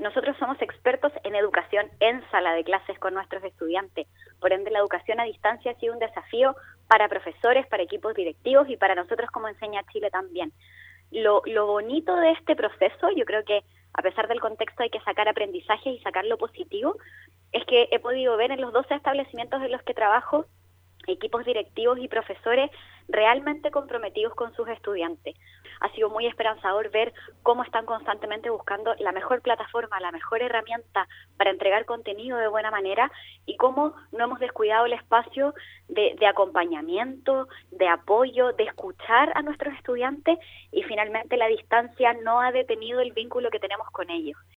nosotros somos expertos en educación en sala de clases con nuestros estudiantes. Por ende, la educación a distancia ha sido un desafío para profesores, para equipos directivos y para nosotros como Enseña Chile también. Lo bonito de este proceso, yo creo que a pesar del contexto hay que sacar aprendizajes y sacar lo positivo, es que he podido ver en los 12 establecimientos en los que trabajo equipos directivos y profesores realmente comprometidos con sus estudiantes. Ha sido muy esperanzador ver cómo están constantemente buscando la mejor plataforma, la mejor herramienta para entregar contenido de buena manera y cómo no hemos descuidado el espacio de acompañamiento, de apoyo, de escuchar a nuestros estudiantes y finalmente la distancia no ha detenido el vínculo que tenemos con ellos.